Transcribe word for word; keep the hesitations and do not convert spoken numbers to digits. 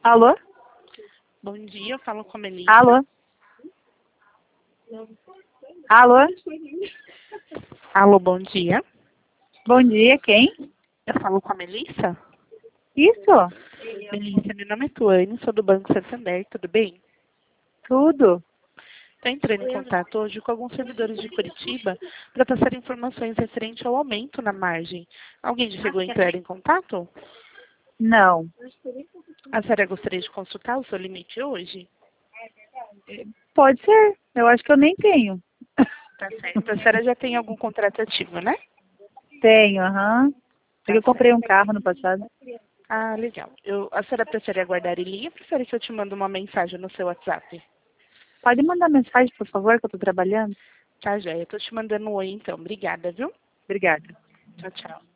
Alô? Bom dia, eu falo com a Melissa. Alô? Alô? Alô, bom dia. Bom dia, quem? Eu falo com a Melissa. Isso? Melissa, meu nome é Tuane, sou do Banco Santander, tudo bem? Tudo. Estou entrando em contato hoje com alguns servidores de Curitiba para passar informações referentes ao aumento na margem. Alguém já chegou a entrar em contato? Não. A senhora gostaria de consultar o seu limite hoje? Pode ser. Eu acho que eu nem tenho. Tá certo. A senhora já tem algum contrato ativo, né? Tenho, aham. Tá Eu comprei um certo. carro no passado. Ah, legal. Eu, a senhora prefere aguardar em linha ou prefere que eu te mande uma mensagem no seu WhatsApp? Pode mandar mensagem, por favor, que eu tô trabalhando? Tá, joia. Eu tô te mandando um oi, então. Obrigada, viu? Obrigada. Tchau, tchau.